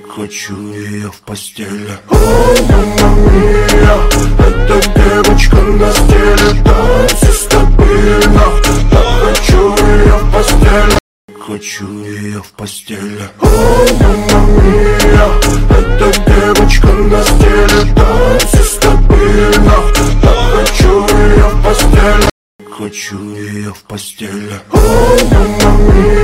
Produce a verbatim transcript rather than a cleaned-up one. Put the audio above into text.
Хочу ее в постели. Ой, мама мия, эта девочка на стиле. Танцы стабильно, я хочу ее в постели. Хочу ее в постели. Ой, мама мия, эта девочка на стиле. Танцы стабильно, я хочу ее в постели. Хочу ее в постели. Ой, мама мия.